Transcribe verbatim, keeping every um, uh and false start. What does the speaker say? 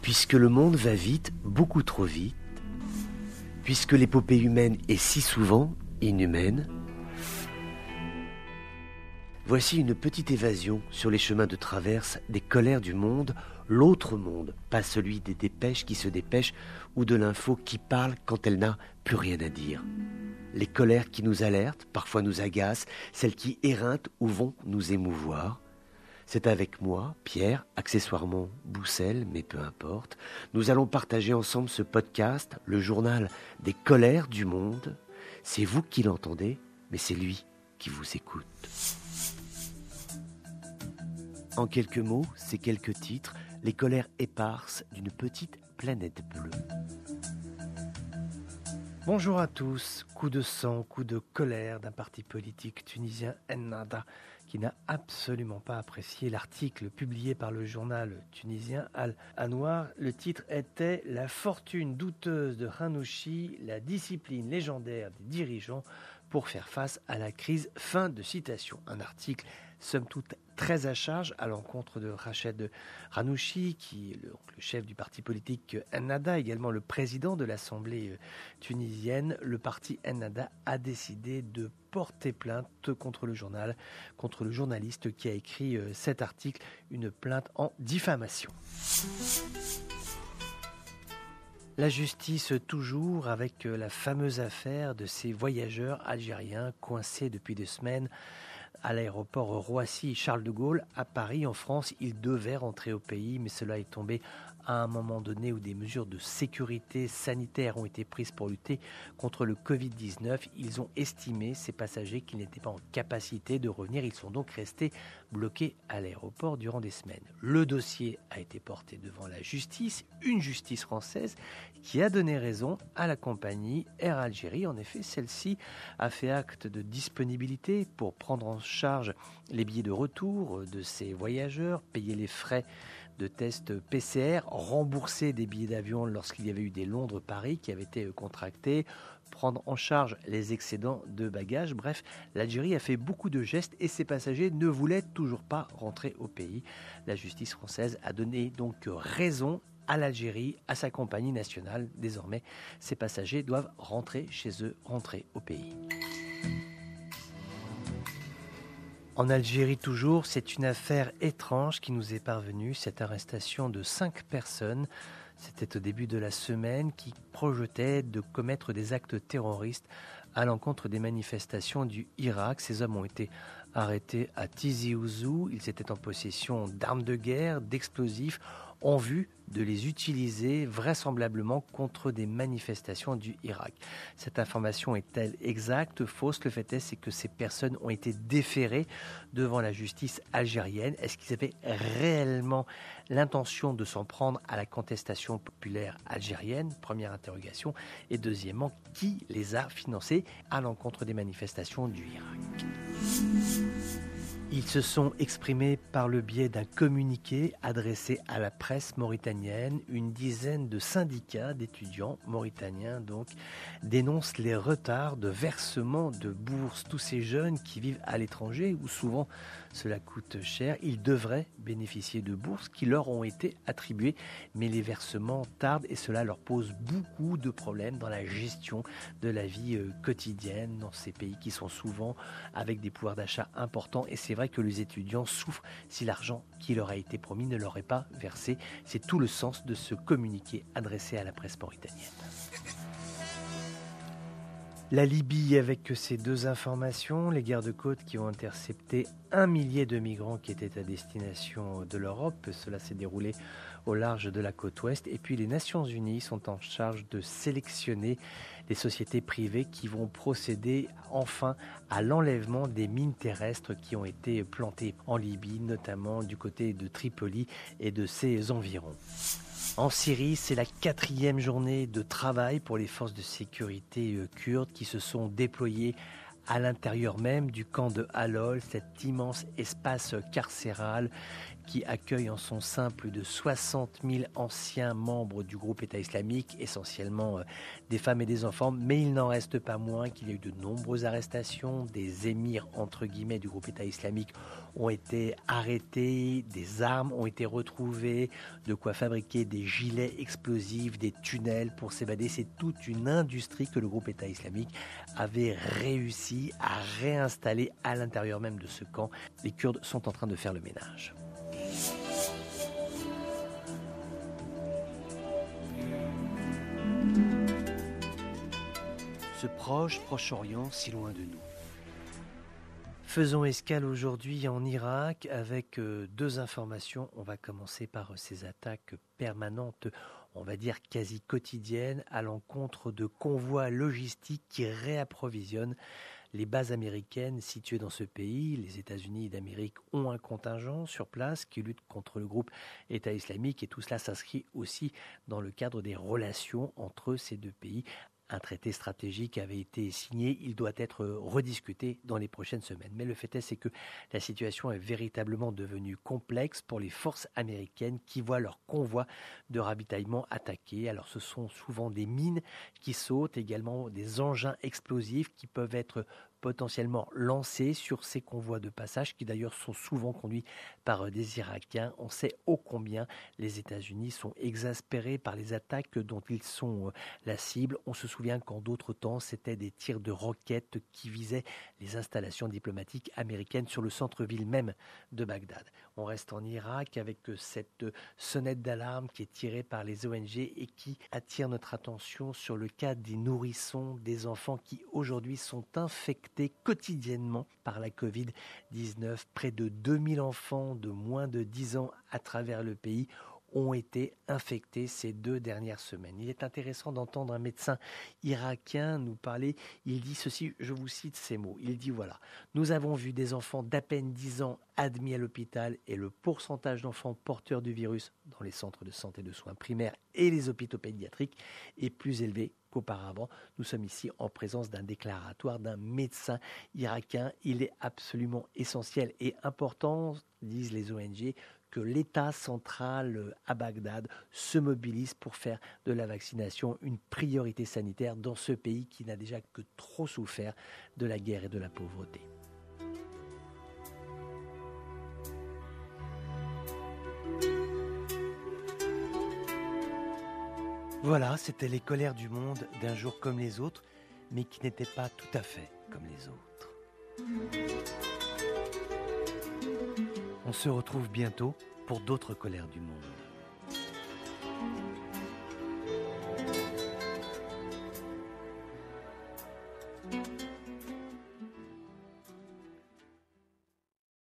Puisque le monde va vite, beaucoup trop vite, puisque l'épopée humaine est si souvent inhumaine, voici une petite évasion sur les chemins de traverse des colères du monde, l'autre monde, pas celui des dépêches qui se dépêchent ou de l'info qui parle quand elle n'a plus rien à dire. Les colères qui nous alertent, parfois nous agacent, celles qui éreintent ou vont nous émouvoir. C'est avec moi, Pierre, accessoirement Boussel, mais peu importe. Nous allons partager ensemble ce podcast, le journal des colères du monde. C'est vous qui l'entendez, mais c'est lui qui vous écoute. En quelques mots, ces quelques titres, les colères éparses d'une petite planète bleue. Bonjour à tous. Coup de sang, coup de colère d'un parti politique tunisien, Ennahda, qui n'a absolument pas apprécié l'article publié par le journal tunisien Al-Anwar. Le titre était « La fortune douteuse de Hanouchi, la discipline légendaire des dirigeants pour faire face à la crise ». Fin de citation. Un article somme toute très à charge à l'encontre de Rached Ghannouchi, qui est le, le chef du parti politique Ennahda, également le président de l'Assemblée tunisienne. Le parti Ennahda a décidé de porter plainte contre le journal, contre le journaliste qui a écrit cet article, une plainte en diffamation. La justice toujours avec la fameuse affaire de ces voyageurs algériens coincés depuis des semaines à l'aéroport Roissy-Charles de Gaulle à Paris. En France, ils devaient rentrer au pays, mais cela est tombé à un moment donné où des mesures de sécurité sanitaire ont été prises pour lutter contre le covid dix-neuf. Ils ont estimé, ces passagers, qu'ils n'étaient pas en capacité de revenir. Ils sont donc restés bloqués à l'aéroport durant des semaines. Le dossier a été porté devant la justice, une justice française qui a donné raison à la compagnie Air Algérie. En effet, celle-ci a fait acte de disponibilité pour prendre en charge les billets de retour de ces voyageurs, payer les frais de tests P C R, rembourser des billets d'avion lorsqu'il y avait eu des Londres-Paris qui avaient été contractés, prendre en charge les excédents de bagages. Bref, l'Algérie a fait beaucoup de gestes et ses passagers ne voulaient toujours pas rentrer au pays. La justice française a donné donc raison à l'Algérie, à sa compagnie nationale. Désormais, ces passagers doivent rentrer chez eux, rentrer au pays. En Algérie toujours, c'est une affaire étrange qui nous est parvenue, cette arrestation de cinq personnes. C'était au début de la semaine qui projetaient de commettre des actes terroristes à l'encontre des manifestations du Irak. Ces hommes ont été arrêtés à Tizi Ouzou. Ils étaient en possession d'armes de guerre, d'explosifs, en vue de les utiliser vraisemblablement contre des manifestations du Irak. Cette information est-elle exacte, fausse? Le fait est, c'est que ces personnes ont été déférées devant la justice algérienne. Est-ce qu'ils avaient réellement l'intention de s'en prendre à la contestation populaire algérienne? Première interrogation. Et deuxièmement, qui les a financés à l'encontre des manifestations du Irak? Ils se sont exprimés par le biais d'un communiqué adressé à la presse mauritanienne. Une dizaine de syndicats d'étudiants mauritaniens donc dénoncent les retards de versement de bourses. Tous ces jeunes qui vivent à l'étranger, où souvent cela coûte cher, ils devraient bénéficier de bourses qui leur ont été attribuées, mais les versements tardent et cela leur pose beaucoup de problèmes dans la gestion de la vie quotidienne dans ces pays qui sont souvent avec des pouvoirs d'achat importants. Et c'est vrai que les étudiants souffrent si l'argent qui leur a été promis ne leur est pas versé. C'est tout le sens de ce communiqué adressé à la presse mauritanienne. La Libye avec ces deux informations, les gardes-côtes qui ont intercepté un millier de migrants qui étaient à destination de l'Europe. Cela s'est déroulé au large de la côte ouest. Et puis les Nations Unies sont en charge de sélectionner les sociétés privées qui vont procéder enfin à l'enlèvement des mines terrestres qui ont été plantées en Libye, notamment du côté de Tripoli et de ses environs. En Syrie, c'est la quatrième journée de travail pour les forces de sécurité kurdes qui se sont déployées à l'intérieur même du camp de Halol, cet immense espace carcéral qui accueille en son sein plus de soixante mille anciens membres du groupe État islamique, essentiellement euh, des femmes et des enfants, mais il n'en reste pas moins qu'il y a eu de nombreuses arrestations, des émirs entre guillemets du groupe État islamique ont été arrêtés, des armes ont été retrouvées, de quoi fabriquer des gilets explosifs, des tunnels pour s'évader. C'est toute une industrie que le groupe État islamique avait réussi à réinstaller à l'intérieur même de ce camp. Les Kurdes sont en train de faire le ménage. Ce proche Proche-Orient, si loin de nous. Faisons escale aujourd'hui en Irak avec euh, deux informations. On va commencer par euh, ces attaques permanentes, on va dire quasi quotidiennes, à l'encontre de convois logistiques qui réapprovisionnent les bases américaines situées dans ce pays. Les États-Unis d'Amérique ont un contingent sur place qui lutte contre le groupe État islamique et tout cela s'inscrit aussi dans le cadre des relations entre ces deux pays. Un traité stratégique avait été signé, il doit être rediscuté dans les prochaines semaines. Mais le fait est, c'est que la situation est véritablement devenue complexe pour les forces américaines qui voient leur convoi de ravitaillement attaqué. Alors ce sont souvent des mines qui sautent, également des engins explosifs qui peuvent être potentiellement lancés sur ces convois de passage qui d'ailleurs sont souvent conduits par des Irakiens. On sait ô combien les États-Unis sont exaspérés par les attaques dont ils sont la cible. On se souvient qu'en d'autres temps, c'était des tirs de roquettes qui visaient les installations diplomatiques américaines sur le centre-ville même de Bagdad. On reste en Irak avec cette sonnette d'alarme qui est tirée par les O N G et qui attire notre attention sur le cas des nourrissons, des enfants qui aujourd'hui sont infectés quotidiennement par la covid dix-neuf. Près de deux mille enfants de moins de dix ans à travers le pays ont été infectés ces deux dernières semaines. Il est intéressant d'entendre un médecin irakien nous parler. Il dit ceci, je vous cite ces mots. Il dit voilà, nous avons vu des enfants d'à peine dix ans admis à l'hôpital et le pourcentage d'enfants porteurs du virus dans les centres de santé de soins primaires et les hôpitaux pédiatriques est plus élevé qu'auparavant. Nous sommes ici en présence d'un déclaratoire d'un médecin irakien. Il est absolument essentiel et important, disent les O N G, que l'État central à Bagdad se mobilise pour faire de la vaccination une priorité sanitaire dans ce pays qui n'a déjà que trop souffert de la guerre et de la pauvreté. Voilà, c'était les colères du monde d'un jour comme les autres, mais qui n'étaient pas tout à fait comme les autres. On se retrouve bientôt pour d'autres colères du monde.